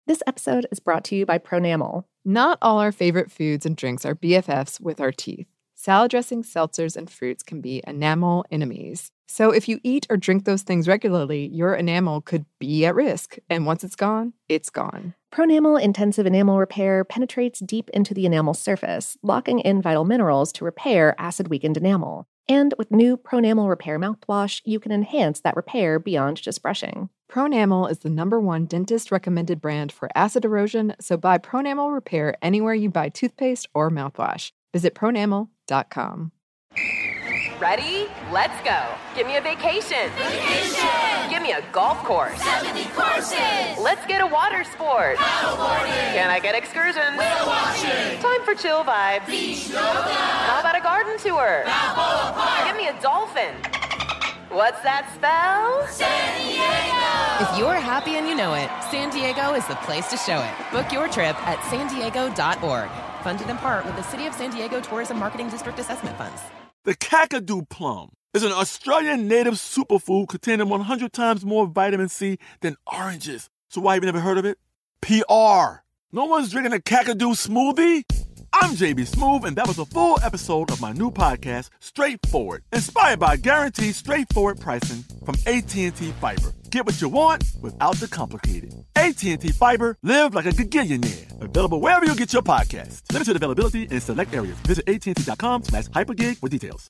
This episode is brought to you by Pronamel. Not all our favorite foods and drinks are BFFs with our teeth. Salad dressings, seltzers, and fruits can be enamel enemies. So if you eat or drink those things regularly, your enamel could be at risk. And once it's gone, it's gone. Pronamel Intensive Enamel Repair penetrates deep into the enamel surface, locking in vital minerals to repair acid-weakened enamel. And with new Pronamel Repair mouthwash, you can enhance that repair beyond just brushing. Pronamel is the #1 dentist-recommended brand for acid erosion, so buy Pronamel Repair anywhere you buy toothpaste or mouthwash. Visit pronamel.com. Ready? Let's go. Give me a vacation. Vacation! Give me a golf course. 70 courses! Let's get a water sport. Paddleboarding! Can I get excursions? Whale watching! Time for chill vibes. Beach yoga! How about a garden tour? Balboa Park! Give me a dolphin. What's that spell? San Diego! If you're happy and you know it, San Diego is the place to show it. Book your trip at sandiego.org. Funded in part with the City of San Diego Tourism Marketing District Assessment Funds. The Kakadu plum is an Australian native superfood containing 100 times more vitamin C than oranges. So why have you never heard of it? PR. No one's drinking a Kakadu smoothie? I'm JB Smoove, and that was a full episode of my new podcast, Straightforward, inspired by guaranteed straightforward pricing from AT&T Fiber. Get what you want without the complicated. AT&T Fiber, live like a gigillionaire. Available wherever you get your podcasts. Limited availability in select areas. Visit AT&T.com/hypergig for details.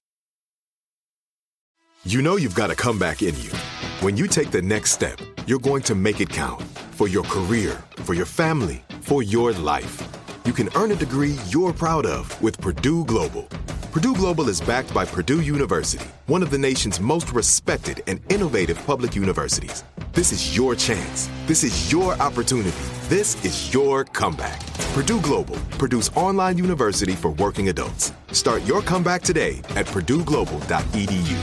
You know you've got a comeback in you. When you take the next step, you're going to make it count. For your career, for your family, for your life. You can earn a degree you're proud of with Purdue Global. Purdue Global is backed by Purdue University, one of the nation's most respected and innovative public universities. This is your chance. This is your opportunity. This is your comeback. Purdue Global, Purdue's online university for working adults. Start your comeback today at purdueglobal.edu.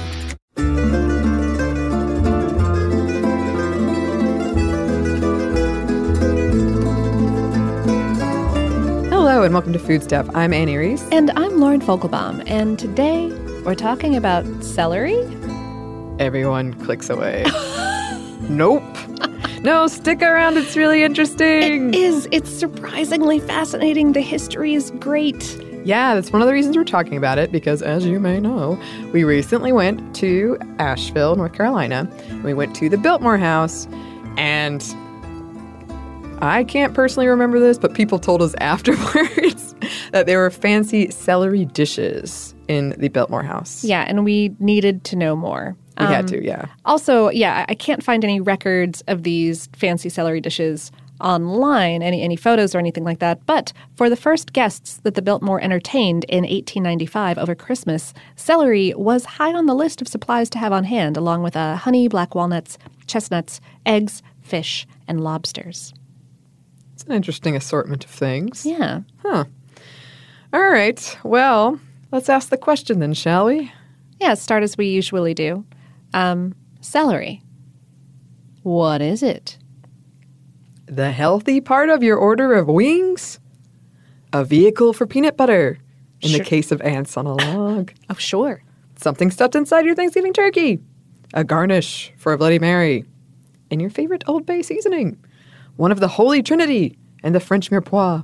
Hello and welcome to Food Stuff. I'm Annie Reese. And I'm Lauren Fogelbaum, and today we're talking about celery? Everyone clicks away. Nope. No, stick around. It's really interesting. It is. It's surprisingly fascinating. The history is great. Yeah, that's one of the reasons we're talking about it, because as you may know, we recently went to Asheville, North Carolina. We went to the Biltmore House, and I can't personally remember this, but people told us afterwards that there were fancy celery dishes in the Biltmore House. Yeah, and we needed to know more. We had to, yeah. Also, yeah, I can't find any records of these fancy celery dishes online, any photos or anything like that. But for the first guests that the Biltmore entertained in 1895 over Christmas, celery was high on the list of supplies to have on hand, along with honey, black walnuts, chestnuts, eggs, fish, and lobsters. It's an interesting assortment of things. Yeah. Huh. All right. Well, let's ask the question then, shall we? Yeah, start as we usually do. Celery. What is it? The healthy part of your order of wings? A vehicle for peanut butter, in the case of ants on a log. Oh, sure. Something stuffed inside your Thanksgiving turkey. A garnish for a Bloody Mary. And your favorite Old Bay seasoning. One of the Holy Trinity and the French mirepoix.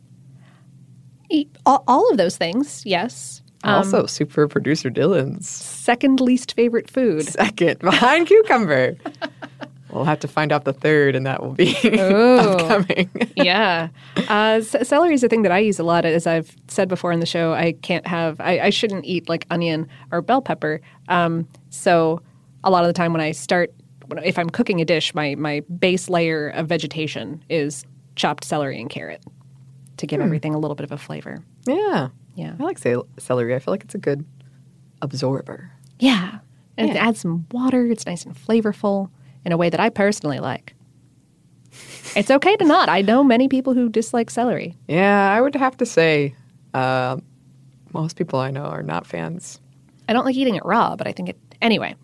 All of those things, yes. Also, super producer Dylan's second least favorite food. Second, behind cucumber. We'll have to find out the third, and that will be upcoming. Yeah. Celery is a thing that I use a lot. As I've said before in the show, I shouldn't eat like onion or bell pepper. So a lot of the time if I'm cooking a dish, my base layer of vegetation is chopped celery and carrot to give everything a little bit of a flavor. Yeah. Yeah. I like celery. I feel like it's a good absorber. Yeah. And it adds some water. It's nice and flavorful in a way that I personally like. It's okay to not. I know many people who dislike celery. Yeah, I would have to say most people I know are not fans. I don't like eating it raw, but I think it... Anyway.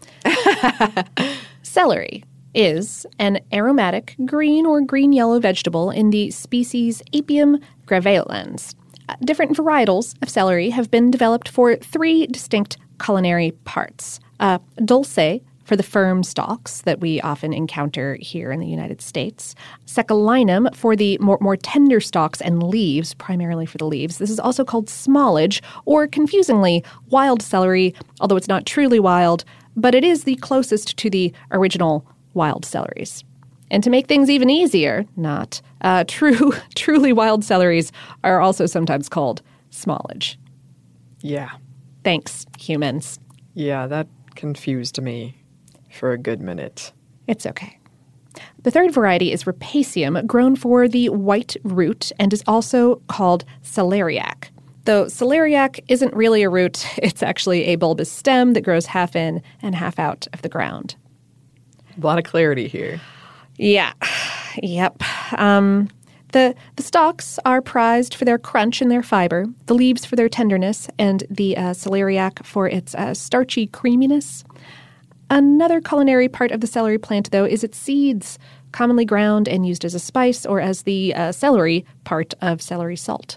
Celery is an aromatic green or green-yellow vegetable in the species Apium graveolens. Different varietals of celery have been developed for three distinct culinary parts. Dulce, for the firm stalks that we often encounter here in the United States. Scalenum for the more tender stalks and leaves, primarily for the leaves. This is also called smallage, or confusingly, wild celery, although it's not truly wild, but it is the closest to the original wild celeries. And to make things even easier, truly wild celeries are also sometimes called smallage. Yeah. Thanks, humans. Yeah, that confused me for a good minute. It's okay. The third variety is Rapaceum, grown for the white root and is also called celeriac. Though celeriac isn't really a root, it's actually a bulbous stem that grows half in and half out of the ground. A lot of clarity here. Yeah. Yep. The stalks are prized for their crunch and their fiber, the leaves for their tenderness, and the celeriac for its starchy creaminess. Another culinary part of the celery plant, though, is its seeds, commonly ground and used as a spice or as the celery part of celery salt.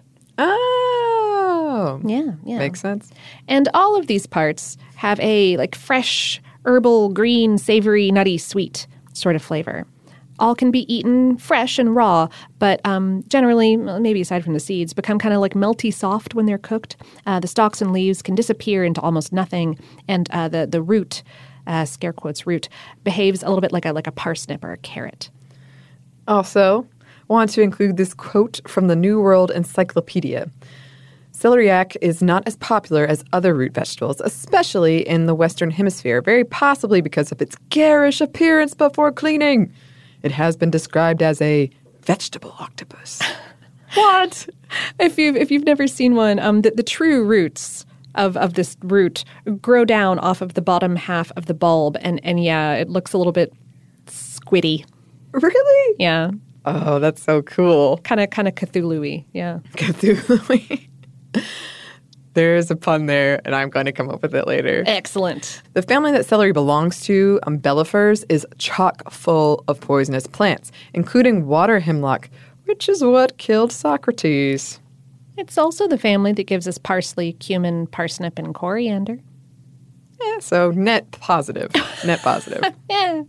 Oh. Yeah. Makes sense. And all of these parts have a fresh, herbal, green, savory, nutty, sweet sort of flavor. All can be eaten fresh and raw, but generally, maybe aside from the seeds, become kind of melty soft when they're cooked. The stalks and leaves can disappear into almost nothing, and the root, scare quotes root, behaves a little bit like a parsnip or a carrot. Also, want to include this quote from the New World Encyclopedia. Celeriac is not as popular as other root vegetables, especially in the Western Hemisphere, very possibly because of its garish appearance before cleaning. It has been described as a vegetable octopus. What? If you've never seen one, the true roots of this root grow down off of the bottom half of the bulb, and yeah, it looks a little bit squiddy. Really? Yeah. Oh, that's so cool. Kind of Cthulhu-y, yeah. Cthulhu-y. There's a pun there, and I'm going to come up with it later. Excellent. The family that celery belongs to, Umbellifers, is chock full of poisonous plants, including water hemlock, which is what killed Socrates. It's also the family that gives us parsley, cumin, parsnip, and coriander. Yeah, so net positive. Net positive. Yeah.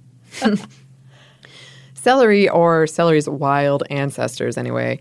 Celery, or celery's wild ancestors anyway,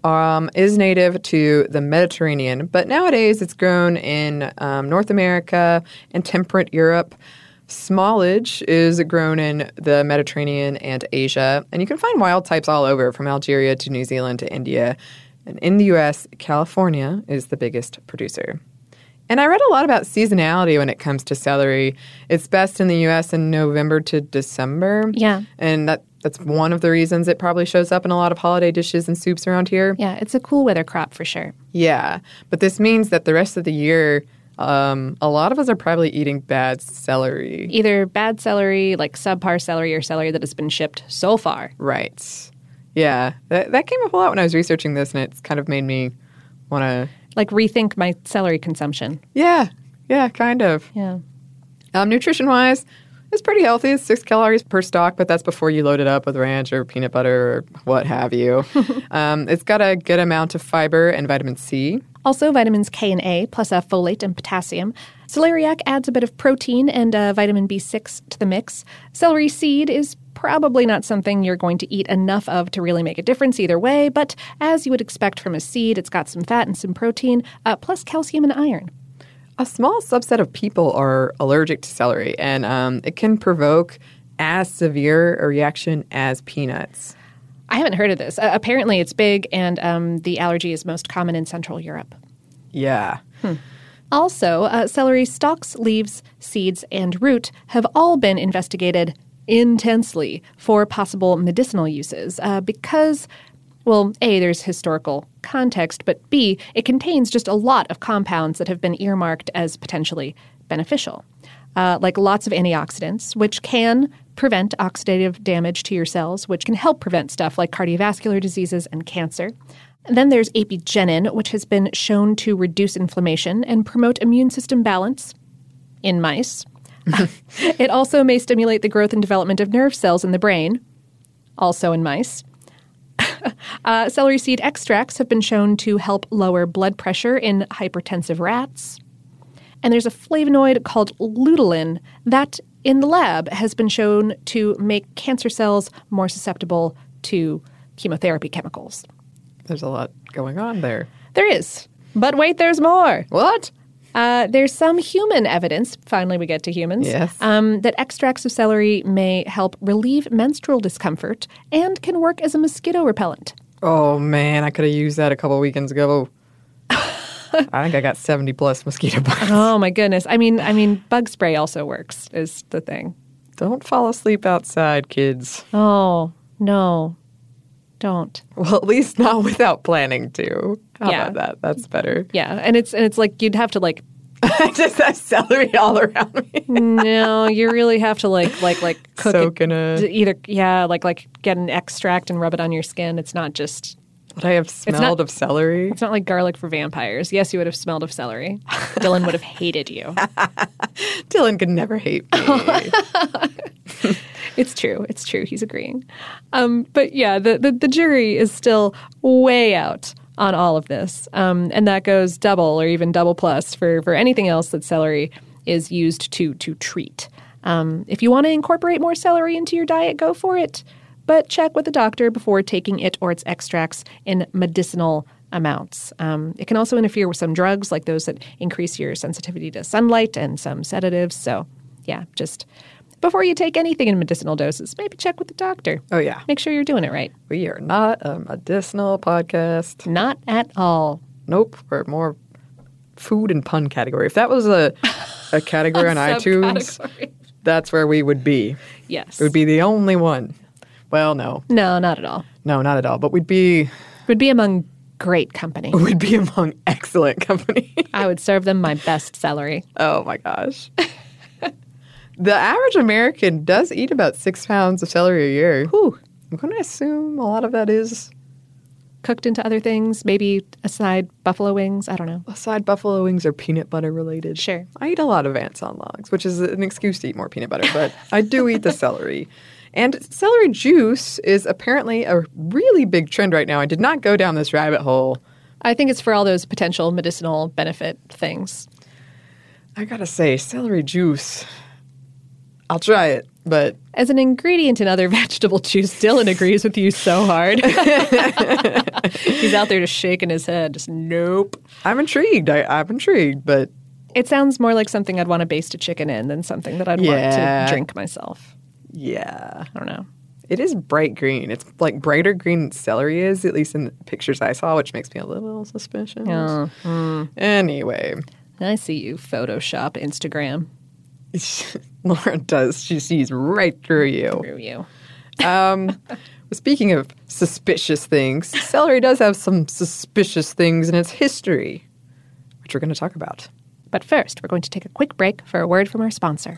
is native to the Mediterranean, but nowadays it's grown in North America and temperate Europe. Smallage is grown in the Mediterranean and Asia, and you can find wild types all over, from Algeria to New Zealand to India. And in the U.S., California is the biggest producer. And I read a lot about seasonality when it comes to celery. It's best in the U.S. in November to December. Yeah. And that's one of the reasons it probably shows up in a lot of holiday dishes and soups around here. Yeah, it's a cool weather crop for sure. Yeah. But this means that the rest of the year, a lot of us are probably eating bad celery. Either bad celery, like subpar celery, or celery that has been shipped so far. Right. Yeah. That came up a lot when I was researching this, and it's kind of made me want to... rethink my celery consumption. Yeah. Yeah, kind of. Yeah. Nutrition-wise, it's pretty healthy. It's 6 calories per stalk, but that's before you load it up with ranch or peanut butter or what have you. It's got a good amount of fiber and vitamin C. Also vitamins K and A, plus folate and potassium. Celeriac adds a bit of protein and vitamin B6 to the mix. Celery seed is probably not something you're going to eat enough of to really make a difference either way, but as you would expect from a seed, it's got some fat and some protein, plus calcium and iron. A small subset of people are allergic to celery, and it can provoke as severe a reaction as peanuts. I haven't heard of this. Apparently it's big, and the allergy is most common in Central Europe. Yeah. Also, celery stalks, leaves, seeds, and root have all been investigated intensely for possible medicinal uses because, well, A, there's historical context, but B, it contains just a lot of compounds that have been earmarked as potentially beneficial, like lots of antioxidants, which can prevent oxidative damage to your cells, which can help prevent stuff like cardiovascular diseases and cancer. And then there's apigenin, which has been shown to reduce inflammation and promote immune system balance in mice. It also may stimulate the growth and development of nerve cells in the brain, also in mice. Celery seed extracts have been shown to help lower blood pressure in hypertensive rats. And there's a flavonoid called luteolin that in the lab has been shown to make cancer cells more susceptible to chemotherapy chemicals. There's a lot going on there. There is. But wait, there's more. What? There's some human evidence, finally we get to humans, Yes. that extracts of celery may help relieve menstrual discomfort and can work as a mosquito repellent. Oh, man, I could have used that a couple weekends ago. I think I got 70 plus mosquito bites. Oh, my goodness. I mean, bug spray also works, is the thing. Don't fall asleep outside, kids. Oh, no. Don't. Well, at least not without planning to. How Yeah. about that? That's better. Yeah, and it's like you'd have to like I just have celery all around me. no, you really have to like cook Soak it. in a... Either like get an extract and rub it on your skin. It's not just Would I have smelled of celery? it's not like garlic for vampires. Yes, you would have smelled of celery. Dylan would have hated you. Dylan could never hate me. It's true. It's true. He's agreeing. But yeah, the jury is still way out on all of this. And that goes double or even double plus for anything else that celery is used to treat. If you want to incorporate more celery into your diet, go for it. But check with a doctor before taking it or its extracts in medicinal amounts. It can also interfere with some drugs like those that increase your sensitivity to sunlight and some sedatives. So yeah, just before you take anything in medicinal doses, maybe check with the doctor. Oh, yeah. Make sure you're doing it right. We are not a medicinal podcast. Not at all. Nope. We're more food and pun category. If that was a category on iTunes, Subcategory. that's where we would be. Yes. It would be the only one. Well, no. No, not at all. No, not at all. But we'd be Among great company. among excellent company. I would serve them my best celery. Oh, my gosh. The average American does eat about 6 pounds of celery a year. Whew. I'm going to assume a lot of that is Cooked into other things, maybe aside buffalo wings. I don't know. aside buffalo wings or peanut butter related. Sure. I eat a lot of ants on logs, which is an excuse to eat more peanut butter, but I do eat the celery. And celery juice is apparently a really big trend right now. I did not go down this rabbit hole. I think it's for all those potential medicinal benefit things. I gotta say, celery juice, I'll try it, but As an ingredient in other vegetable juice, Dylan agrees with you so hard. He's out there just shaking his head. Just nope. I'm intrigued. I'm intrigued, but It sounds more like something I'd want to baste a chicken in than something that I'd want Yeah. to drink myself. yeah. I don't know. It is bright green. It's like brighter green than celery is, at least in the pictures I saw, which makes me a little suspicious. Anyway, I see you Photoshop Instagram Laura does. She sees right through you. through you. Speaking of suspicious things, celery does have some suspicious things in its history, which we're going to talk about. But first, we're going to take a quick break for a word from our sponsor.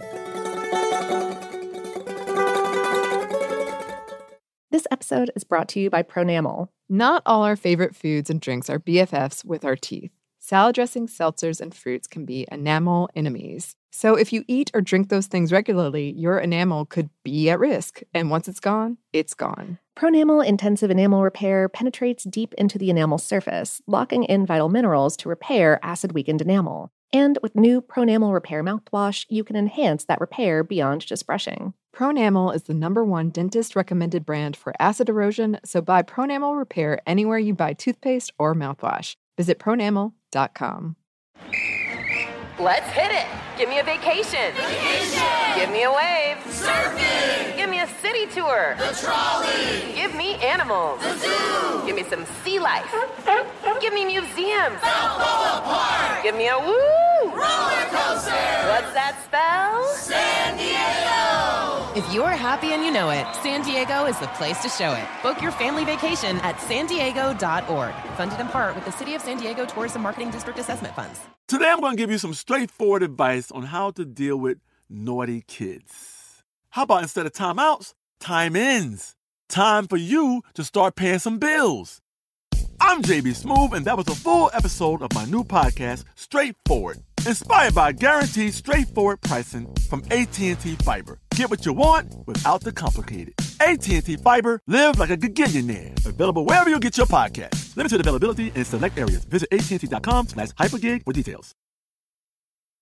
This episode is brought to you by Pronamel. Not all our favorite foods and drinks are BFFs with our teeth. Salad dressings, seltzers, and fruits can be enamel enemies. So if you eat or drink those things regularly, your enamel could be at risk. And once it's gone, it's gone. Pronamel Intensive Enamel Repair penetrates deep into the enamel surface, locking in vital minerals to repair acid-weakened enamel. And with new Pronamel Repair mouthwash, you can enhance that repair beyond just brushing. Pronamel is the #1 dentist-recommended brand for acid erosion, so buy Pronamel Repair anywhere you buy toothpaste or mouthwash. Visit pronamel.com. Let's hit it. Give me a vacation. Give me a wave. Surfing. Give me a city tour. The trolley. Give me animals. The zoo. Give me some sea life. Give me museums. Balboa Park. Give me a woo. Roller coaster. What's that spell? San Diego. If you're happy and you know it, San Diego is the place to show it. Book your family vacation at sandiego.org. Funded in part with the City of San Diego Tourism Marketing District Assessment Funds. Today I'm going to give you some straightforward advice on how to deal with naughty kids. How about instead of timeouts, time-ins? Time for you to start paying some bills. I'm JB Smoove, and that was a full episode of my new podcast, Straightforward, inspired by guaranteed straightforward pricing from AT&T Fiber. Get what you want without the complicated. AT&T Fiber, live like a gigillionaire. Available wherever you get your podcast. Limited availability in select areas. Visit AT&T.com/hypergig for details.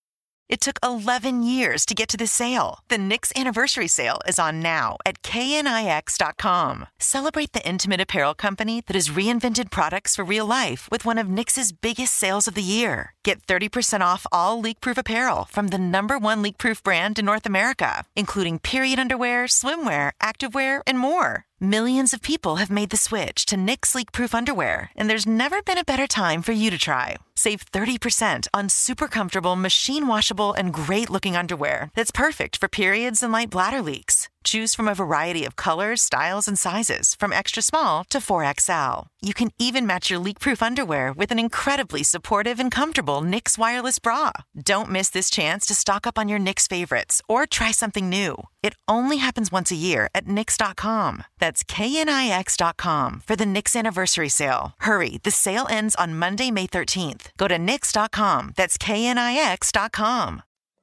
It took 11 years to get to this sale. The Knix Anniversary Sale is on now at knix.com. Celebrate the intimate apparel company that has reinvented products for real life with one of Knix's biggest sales of the year. Get 30% off all leak-proof apparel from the #1 leak-proof brand in North America, including period underwear, swimwear, activewear, and more. Millions of people have made the switch to Knix leak-proof underwear, and there's never been a better time for you to try. Save 30% on super comfortable, machine-washable, and great-looking underwear that's perfect for periods and light bladder leaks. Choose from a variety of colors, styles, and sizes, from extra small to 4XL. You can even match your leak-proof underwear with an incredibly supportive and comfortable Knix wireless bra. Don't miss this chance to stock up on your Knix favorites or try something new. It only happens once a year at Knix.com. That's KNIX.com for the Knix Anniversary Sale. Hurry, the sale ends on Monday, May 13th. Go to Knix.com. That's KNIX.com.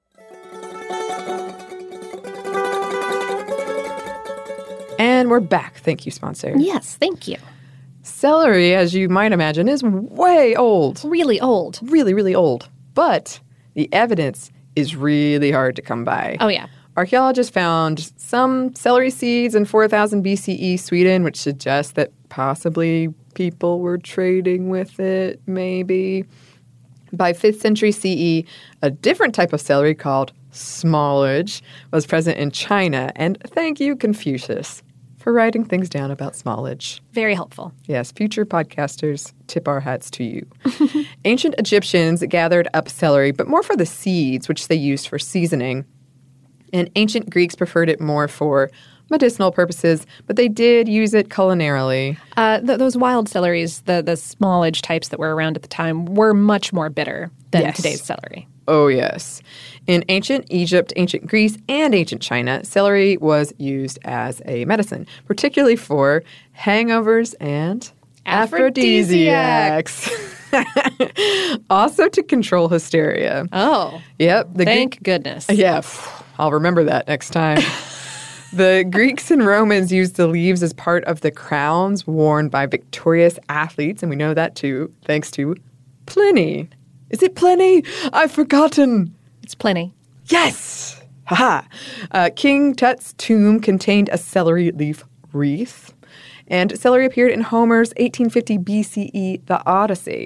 And we're back. Thank you, sponsor. Yes, thank you. Celery, as you might imagine, is way old. Really old. Really, really old. But the evidence is really hard to come by. Oh, yeah. Archaeologists found some celery seeds in 4000 BCE Sweden, which suggests that possibly people were trading with it, maybe. By 5th century CE, a different type of celery called smallage was present in China. And thank you, Confucius, for writing things down about smallage. Very helpful. Yes, future podcasters, tip our hats to you. Ancient Egyptians gathered up celery, but more for the seeds, which they used for seasoning. And ancient Greeks preferred it more for medicinal purposes, but they did use it culinarily. Those wild celeries, the smallage types that were around at the time, were much more bitter than today's celery. Oh, yes. In ancient Egypt, ancient Greece, and ancient China, celery was used as a medicine, particularly for hangovers and aphrodisiacs. Also to control hysteria. Oh. Yep. Thank goodness. Yeah. I'll remember that next time. The Greeks and Romans used the leaves as part of the crowns worn by victorious athletes, and we know that too, thanks to Pliny. Is it Pliny? I've forgotten. It's Pliny. Yes! Haha. King Tut's tomb contained a celery leaf wreath, and celery appeared in Homer's 1850 BCE The Odyssey.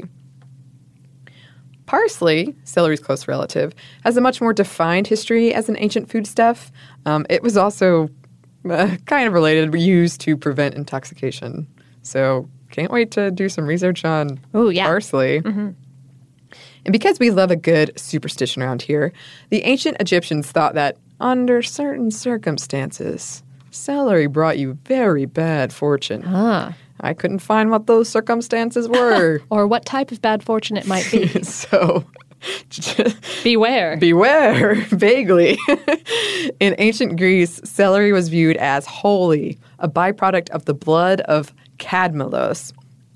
Parsley, celery's close relative, has a much more defined history as an ancient foodstuff. It was also kind of related, used to prevent intoxication. So can't wait to do some research on parsley. Mm-hmm. And because we love a good superstition around here, the ancient Egyptians thought that under certain circumstances, celery brought you very bad fortune. I couldn't find what those circumstances were. Or what type of bad fortune it might be. So, beware. Beware, vaguely. In ancient Greece, celery was viewed as holy, a byproduct of the blood of Cadmelos,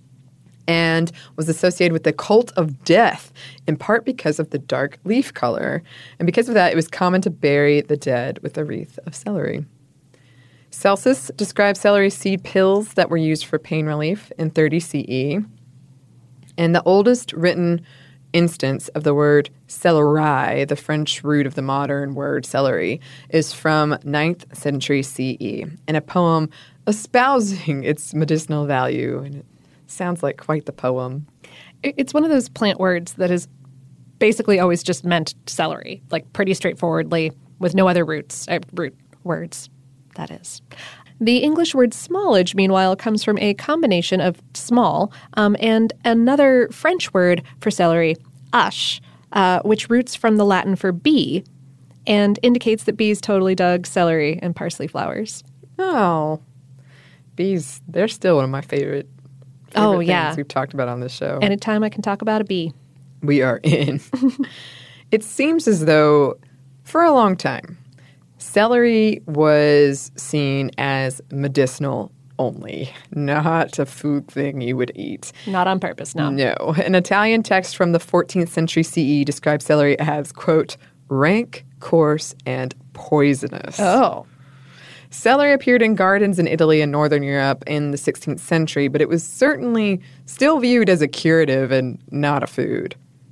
and was associated with the cult of death, in part because of the dark leaf color. And because of that, it was common to bury the dead with a wreath of celery. Celsus describes celery seed pills that were used for pain relief in 30 CE. And the oldest written instance of the word céleri, the French root of the modern word celery, is from 9th century CE in a poem espousing its medicinal value. And it sounds like quite the poem. It's one of those plant words that is basically always just meant celery, like pretty straightforwardly, with no other root words. That is. The English word smallage, meanwhile, comes from a combination of small and another French word for celery, ache, which roots from the Latin for bee and indicates that bees totally dug celery and parsley flowers. Oh, bees, they're still one of my favorite things we've talked about on this show. Anytime I can talk about a bee. We are in. It seems as though, for a long time, celery was seen as medicinal only, not a food thing you would eat. Not on purpose, no. No. An Italian text from the 14th century CE describes celery as, quote, rank, coarse, and poisonous. Oh. Celery appeared in gardens in Italy and Northern Europe in the 16th century, but it was certainly still viewed as a curative and not a food.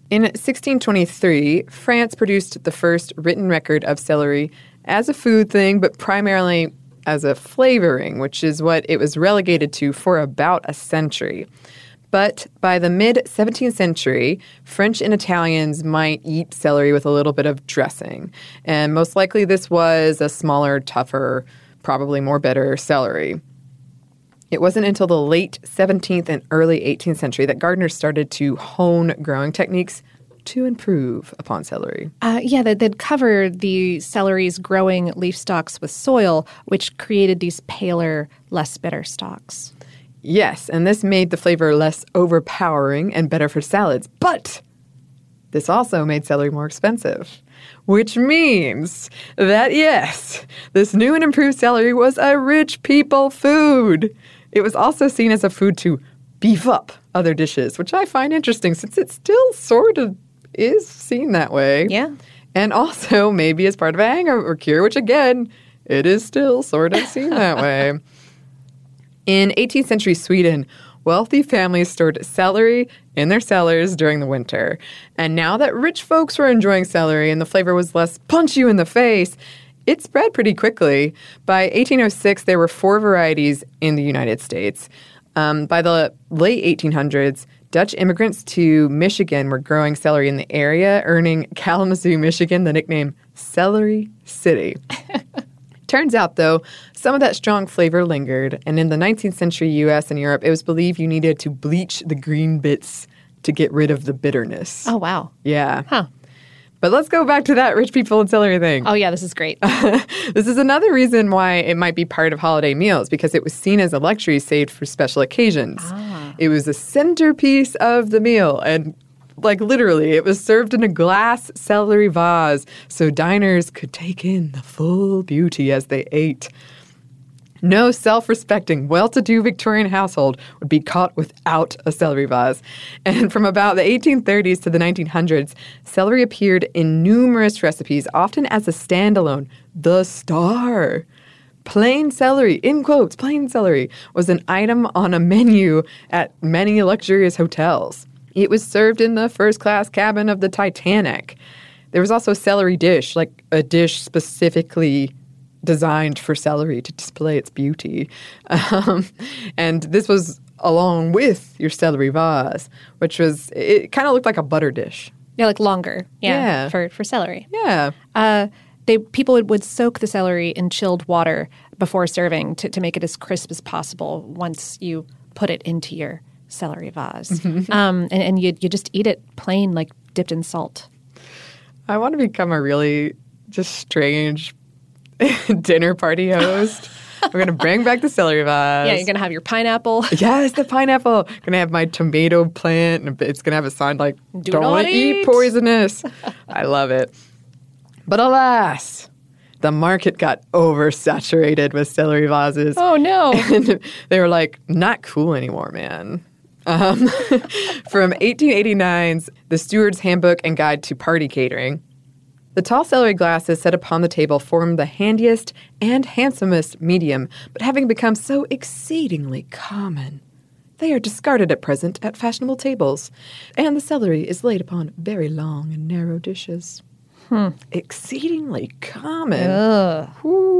In 1623, France produced the first written record of celery as a food thing, but primarily as a flavoring, which is what it was relegated to for about a century. But by the mid-17th century, French and Italians might eat celery with a little bit of dressing. And most likely this was a smaller, tougher, probably more bitter celery. It wasn't until the late 17th and early 18th century that gardeners started to hone growing techniques to improve upon celery. They'd cover the celery's growing leaf stalks with soil, which created these paler, less bitter stalks. Yes, and this made the flavor less overpowering and better for salads. But this also made celery more expensive, which means that, yes, this new and improved celery was a rich people food. It was also seen as a food to beef up other dishes, which I find interesting since it still sort of is seen that way. Yeah. And also maybe as part of a hangover cure, which again, it is still sort of seen that way. In 18th century Sweden, wealthy families stored celery in their cellars during the winter. And now that rich folks were enjoying celery and the flavor was less punch you in the face, it spread pretty quickly. By 1806, there were 4 varieties in the United States. By the late 1800s, Dutch immigrants to Michigan were growing celery in the area, earning Kalamazoo, Michigan, the nickname Celery City. Turns out, though, some of that strong flavor lingered, and in the 19th century U.S. and Europe, it was believed you needed to bleach the green bits to get rid of the bitterness. Oh, wow. Yeah. Huh. But let's go back to that rich people and celery thing. Oh, yeah, this is great. This is another reason why it might be part of holiday meals, because it was seen as a luxury saved for special occasions. It was a centerpiece of the meal, and like literally, it was served in a glass celery vase so diners could take in the full beauty as they ate. No self-respecting, well-to-do Victorian household would be caught without a celery vase. And from about the 1830s to the 1900s, celery appeared in numerous recipes, often as a standalone. The star. Plain celery, in quotes, plain celery, was an item on a menu at many luxurious hotels. It was served in the first-class cabin of the Titanic. There was also a celery dish, like a dish specifically designed for celery to display its beauty. And this was along with your celery vase, which was, it kind of looked like a butter dish. Yeah, like longer. Yeah. For celery. Yeah. People would soak the celery in chilled water before serving to make it as crisp as possible once you put it into your celery vase. And you just eat it plain, like dipped in salt. I want to become a really just strange dinner party host. We're going to bring back the celery vase. Yeah, you're going to have your pineapple. Yes, the pineapple. Going to have my tomato plant, and it's going to have a sign like, Do not eat eat poisonous. I love it. But alas, the market got oversaturated with celery vases. Oh, no. And they were like, not cool anymore, man. From 1889's The Steward's Handbook and Guide to Party Catering, the tall celery glasses set upon the table formed the handiest and handsomest medium, but having become so exceedingly common, they are discarded at present at fashionable tables, and the celery is laid upon very long and narrow dishes. Exceedingly common.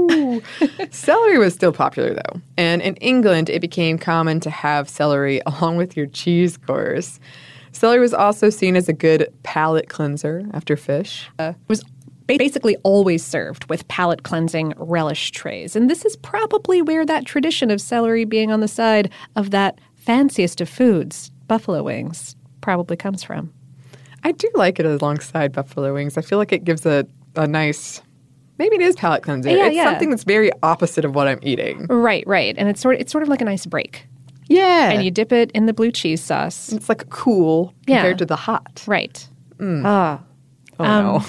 Celery was still popular, though. And in England, it became common to have celery along with your cheese course. Celery was also seen as a good palate cleanser after fish. It was basically always served with palate cleansing relish trays. And this is probably where that tradition of celery being on the side of that fanciest of foods, buffalo wings, probably comes from. I do like it alongside buffalo wings. I feel like it gives a nice, maybe it is palate cleanser. Yeah, it's something that's very opposite of what I'm eating. Right. And it's sort of like a nice break. Yeah. And you dip it in the blue cheese sauce. It's like cool compared to the hot. Right. Oh, no.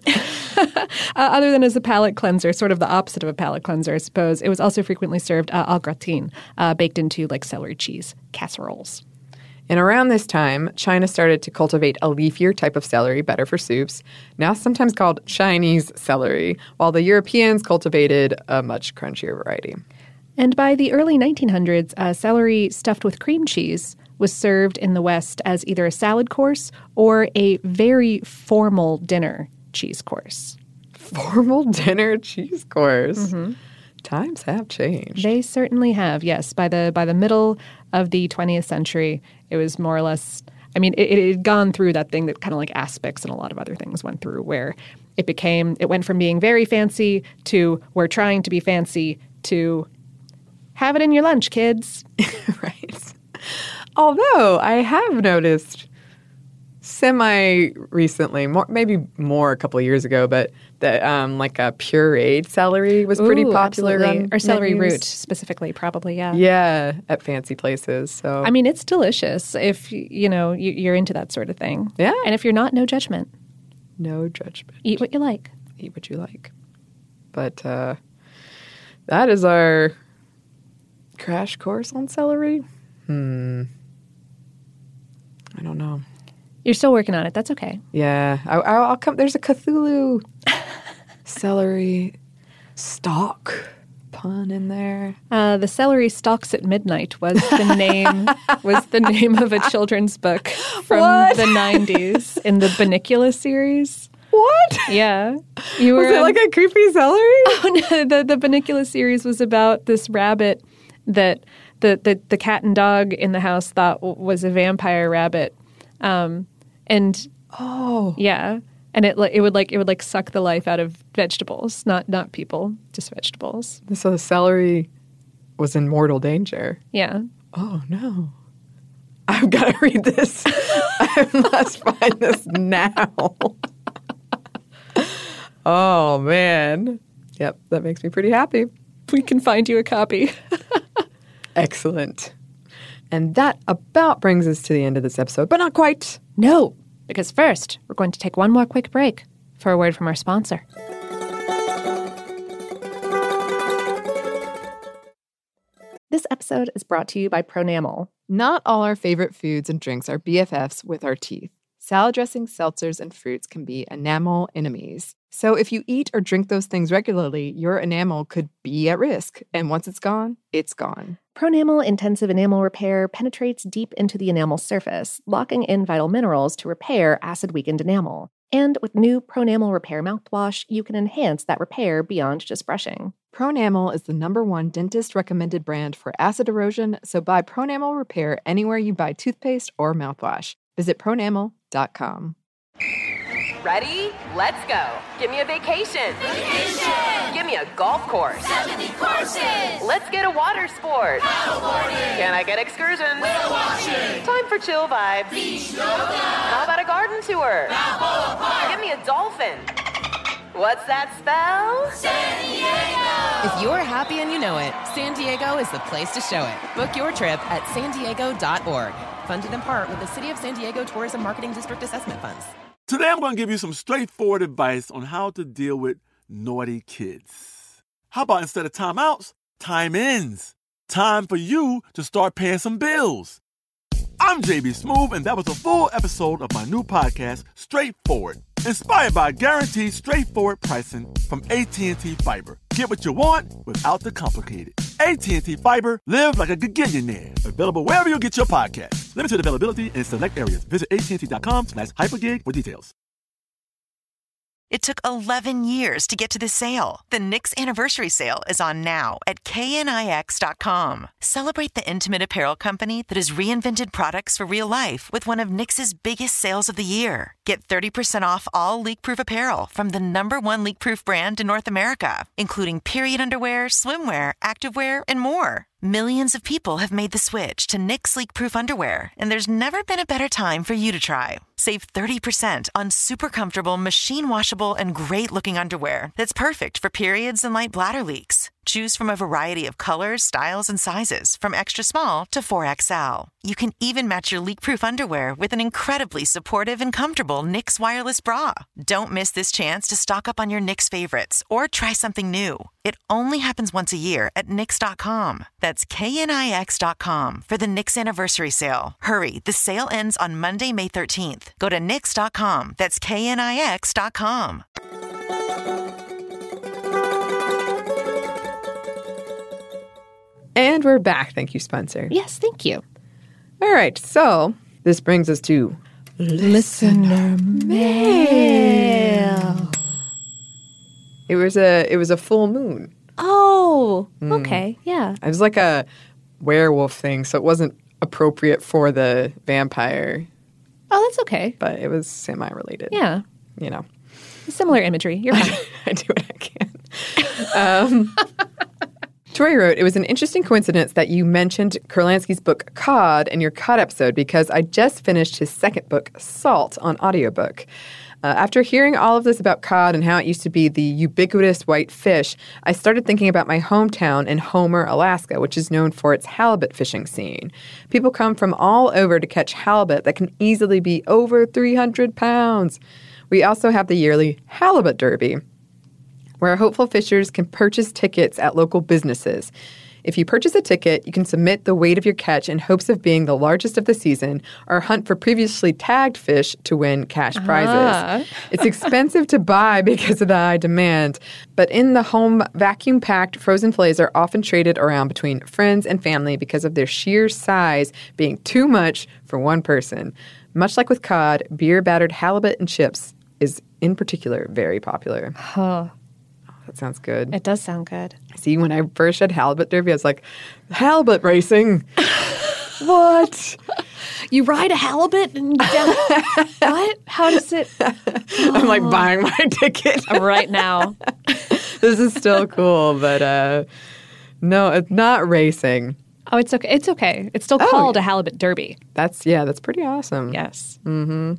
Other than as a palate cleanser, sort of the opposite of a palate cleanser, I suppose, it was also frequently served au gratin, baked into like celery cheese casseroles. And around this time, China started to cultivate a leafier type of celery, better for soups, now sometimes called Chinese celery, while the Europeans cultivated a much crunchier variety. And by the early 1900s, celery stuffed with cream cheese was served in the West as either a salad course or a very formal dinner cheese course. Formal dinner cheese course. Times have changed. They certainly have, yes. By the middle of the 20th century, it was more or less, I mean, it had gone through that thing that kind of like aspics and a lot of other things went through, where it went from being very fancy to we're trying to be fancy to have it in your lunch, kids. Right. Although I have noticed semi-recently, maybe more a couple of years ago, but that like a pureed celery was pretty popular. Absolutely. Or celery menus. root specifically, probably, yeah. Yeah, at fancy places. So I mean, it's delicious if, you're into that sort of thing. Yeah. And if you're not, no judgment. no judgment. Eat what you like. Eat what you like. But that is our crash course on celery. I don't know. You're still working on it. That's okay. Yeah, I'll come. There's a Cthulhu celery stalk pun in there. The Celery Stalks at Midnight was the name of a children's book from the 90s in the Bunnicula series. What? Yeah. Was it like a creepy celery? Oh, no, the Bunnicula series was about this rabbit that the cat and dog in the house thought was a vampire rabbit. And it would suck the life out of vegetables, not people, just vegetables. So the celery was in mortal danger. Yeah. Oh no. I've got to read this. I must find this now. Oh man. Yep, that makes me pretty happy. We can find you a copy. Excellent. And that about brings us to the end of this episode, but not quite. No, because first, we're going to take one more quick break for a word from our sponsor. This episode is brought to you by Pronamel. Not all our favorite foods and drinks are BFFs with our teeth. Salad dressings, seltzers, and fruits can be enamel enemies. So if you eat or drink those things regularly, your enamel could be at risk. And once it's gone, it's gone. Pronamel Intensive Enamel Repair penetrates deep into the enamel surface, locking in vital minerals to repair acid-weakened enamel. And with new Pronamel Repair mouthwash, you can enhance that repair beyond just brushing. Pronamel is the #1 dentist-recommended brand for acid erosion, so buy Pronamel Repair anywhere you buy toothpaste or mouthwash. Visit pronamel.com. Ready? Let's go. Give me a vacation. Vacation! Give me a golf course. 70 courses! Let's get a water sport. Paddleboarding! Can I get excursions? Whale watching! Time for chill vibes. Beach yoga! How about a garden tour? Balboa Park! Give me a dolphin. What's that spell? San Diego! If you're happy and you know it, San Diego is the place to show it. Book your trip at sandiego.org. Funded in part with the City of San Diego Tourism Marketing District Assessment Funds. Today I'm going to give you some straightforward advice on how to deal with naughty kids. How about instead of timeouts, time-ins? Time for you to start paying some bills. I'm JB Smoove, and that was a full episode of my new podcast, Straightforward, inspired by guaranteed straightforward pricing from AT&T Fiber. Get what you want without the complicated. AT&T Fiber, live like a gigillionaire. Available wherever you get your podcasts. Limited availability in select areas. Visit AT&T.com/hypergig for details. It took 11 years to get to this sale. The Knix Anniversary Sale is on now at KNIX.com. Celebrate the intimate apparel company that has reinvented products for real life with one of Knix's biggest sales of the year. Get 30% off all leak-proof apparel from the #1 leak-proof brand in North America, including period underwear, swimwear, activewear, and more. Millions of people have made the switch to Knix leak-proof underwear, and there's never been a better time for you to try. Save 30% on super comfortable, machine-washable, and great-looking underwear that's perfect for periods and light bladder leaks. Choose from a variety of colors, styles, and sizes, from extra small to 4XL. You can even match your leak-proof underwear with an incredibly supportive and comfortable Knix wireless bra. Don't miss this chance to stock up on your Knix favorites or try something new. It only happens once a year at Knix.com. That's KNIX.com for the Knix Anniversary Sale. Hurry, the sale ends on Monday, May 13th. Go to Knix.com. That's KNIX.com. And we're back. Thank you, Spencer. Yes, thank you. All right, so this brings us to Listener mail. it was a full moon. Oh, okay, yeah. It was like a werewolf thing, so it wasn't appropriate for the vampire, Oh, that's okay. but it was semi-related. Yeah, You know, similar imagery. You're fine. I do what I can. Tori wrote, it was an interesting coincidence that you mentioned Kurlansky's book Cod in your Cod episode because I just finished his second book, Salt, on audiobook. After hearing all of this about cod and how it used to be the ubiquitous white fish, I started thinking about my hometown in Homer, Alaska, which is known for its halibut fishing scene. People come from all over to catch halibut that can easily be over 300 pounds. We also have the yearly Halibut Derby, where hopeful fishers can purchase tickets at local businesses. If you purchase a ticket, you can submit the weight of your catch in hopes of being the largest of the season or hunt for previously tagged fish to win cash prizes. It's expensive to buy because of the high demand, but in the home, vacuum-packed frozen fillets are often traded around between friends and family because of their sheer size being too much for one person. Much like with cod, beer-battered halibut and chips is in particular very popular. Huh. That sounds good. It does sound good. See, when I first read Halibut Derby, I was like, halibut racing? What? You ride a halibut and what? How does it? I'm like buying my ticket. Right now. This is still cool, but no, it's not racing. Oh, it's okay. It's okay. It's still called a halibut derby. That's pretty awesome. Yes. Mm-hmm.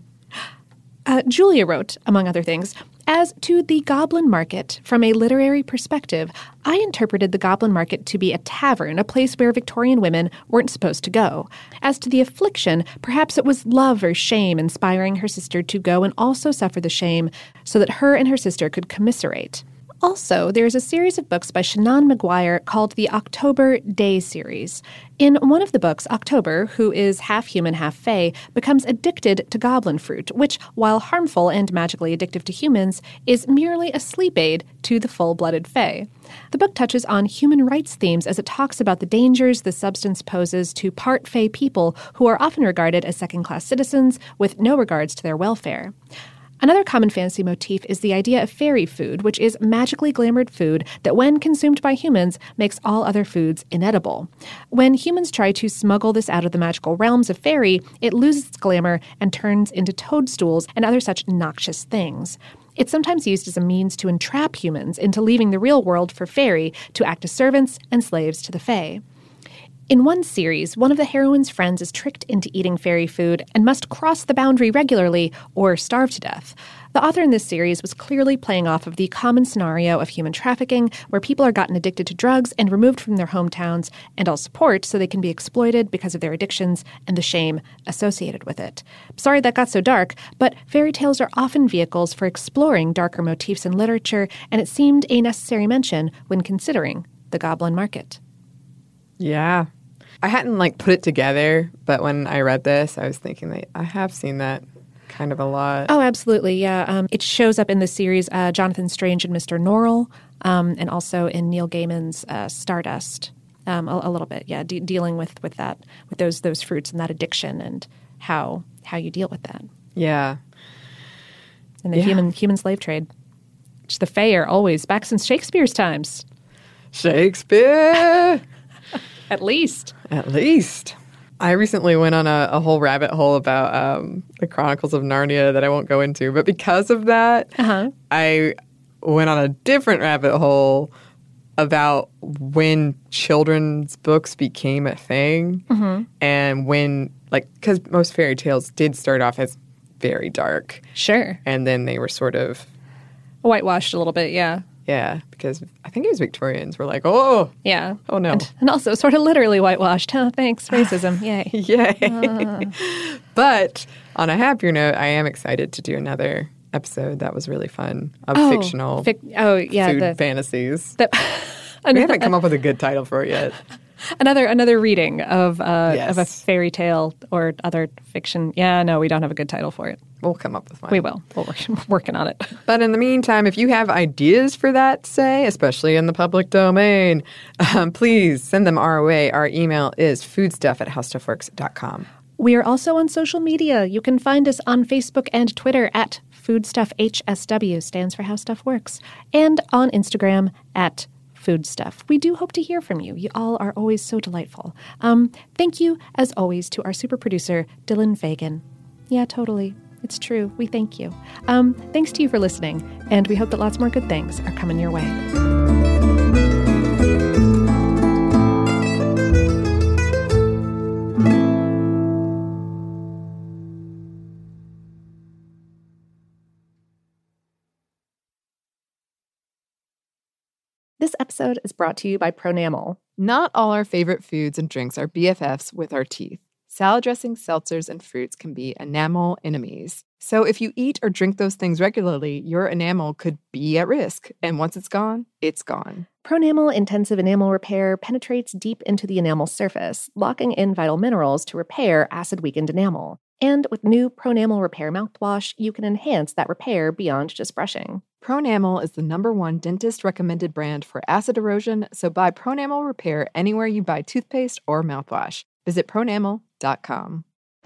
Julia wrote, among other things, as to the Goblin Market, from a literary perspective, I interpreted the Goblin Market to be a tavern, a place where Victorian women weren't supposed to go. As to the affliction, perhaps it was love or shame inspiring her sister to go and also suffer the shame so that her and her sister could commiserate. Also, there is a series of books by Shannon Maguire called the October Day series. In one of the books, October, who is half human, half fae, becomes addicted to goblin fruit, which, while harmful and magically addictive to humans, is merely a sleep aid to the full-blooded fae. The book touches on human rights themes as it talks about the dangers the substance poses to part fae people who are often regarded as second-class citizens with no regards to their welfare. Another common fantasy motif is the idea of fairy food, which is magically glamoured food that, when consumed by humans, makes all other foods inedible. When humans try to smuggle this out of the magical realms of fairy, it loses its glamour and turns into toadstools and other such noxious things. It's sometimes used as a means to entrap humans into leaving the real world for fairy to act as servants and slaves to the fae. In one series, one of the heroine's friends is tricked into eating fairy food and must cross the boundary regularly or starve to death. The author in this series was clearly playing off of the common scenario of human trafficking, where people are gotten addicted to drugs and removed from their hometowns and all support so they can be exploited because of their addictions and the shame associated with it. Sorry that got so dark, but fairy tales are often vehicles for exploring darker motifs in literature, and it seemed a necessary mention when considering the Goblin Market. Yeah. I hadn't put it together, but when I read this, I was thinking that I have seen that kind of a lot. Oh, absolutely, yeah. It shows up in the series Jonathan Strange and Mr. Norrell, and also in Neil Gaiman's Stardust, a little bit, yeah, dealing with that, with those fruits and that addiction and how you deal with that. Yeah. And the human slave trade, which the Fae are always, back since Shakespeare's times. Shakespeare! At least. I recently went on a whole rabbit hole about the Chronicles of Narnia that I won't go into. But because of that, I went on a different rabbit hole about when children's books became a thing. Mm-hmm. And when, because most fairy tales did start off as very dark. Sure. And then they were sort of whitewashed a little bit, yeah. Yeah, because I think it was Victorians were like, oh. Yeah. Oh, no. And also sort of literally whitewashed. Oh, thanks. Racism. Yay. Yay. But on a happier note, I am excited to do another episode that was really fun of fictional food fantasies. We haven't come up with a good title for it yet. Another reading of a fairy tale or other fiction. Yeah, no, we don't have a good title for it. We'll come up with one. We will. We're working on it. But in the meantime, if you have ideas for that, say, especially in the public domain, please send them our way. Our email is foodstuff@howstuffworks.com. We are also on social media. You can find us on Facebook and Twitter at FoodstuffHSW, stands for How Stuff Works, and on Instagram at Foodstuff. We do hope to hear from you. You all are always so delightful. Thank you, as always, to our super producer, Dylan Fagan. Yeah, totally. It's true. We thank you. Thanks to you for listening, and we hope that lots more good things are coming your way. This episode is brought to you by Pronamel. Not all our favorite foods and drinks are BFFs with our teeth. Salad dressings, seltzers, and fruits can be enamel enemies. So if you eat or drink those things regularly, your enamel could be at risk. And once it's gone, it's gone. Pronamel Intensive Enamel Repair penetrates deep into the enamel surface, locking in vital minerals to repair acid-weakened enamel. And with new Pronamel Repair mouthwash, you can enhance that repair beyond just brushing. Pronamel is the #1 dentist-recommended brand for acid erosion, so buy Pronamel Repair anywhere you buy toothpaste or mouthwash. Visit pronamel.com.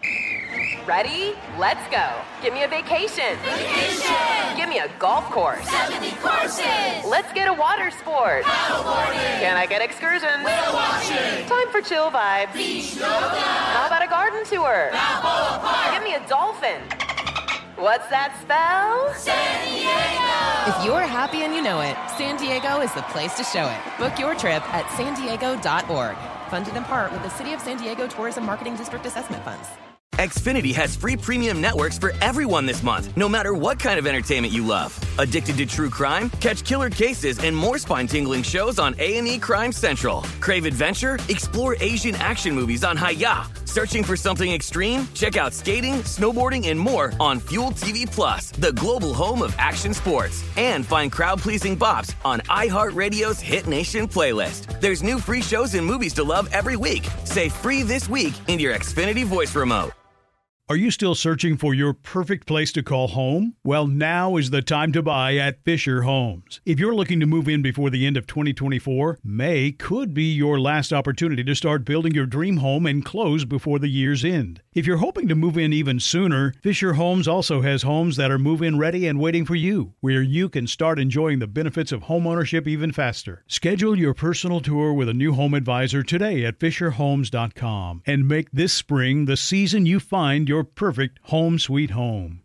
Ready? Let's go. Give me a vacation. Vacation! Give me a golf course. 70 courses! Let's get a water sport. Paddleboarding! Can I get excursions? Whale watching! Time for chill vibes. Beach yoga! How about a garden tour? Balboa Park! Give me a dolphin. What's that spell? San Diego! If you're happy and you know it, San Diego is the place to show it. Book your trip at sandiego.org. Funded in part with the City of San Diego Tourism Marketing District Assessment Funds. Xfinity has free premium networks for everyone this month, no matter what kind of entertainment you love. Addicted to true crime? Catch killer cases and more spine-tingling shows on A&E Crime Central. Crave adventure? Explore Asian action movies on Hi-Ya. Searching for something extreme? Check out skating, snowboarding, and more on Fuel TV Plus, the global home of action sports. And find crowd-pleasing bops on iHeartRadio's Hit Nation playlist. There's new free shows and movies to love every week. Say free this week in your Xfinity voice remote. Are you still searching for your perfect place to call home? Well, now is the time to buy at Fisher Homes. If you're looking to move in before the end of 2024, May could be your last opportunity to start building your dream home and close before the year's end. If you're hoping to move in even sooner, Fisher Homes also has homes that are move-in ready and waiting for you, where you can start enjoying the benefits of homeownership even faster. Schedule your personal tour with a new home advisor today at FisherHomes.com and make this spring the season you find your perfect home sweet home.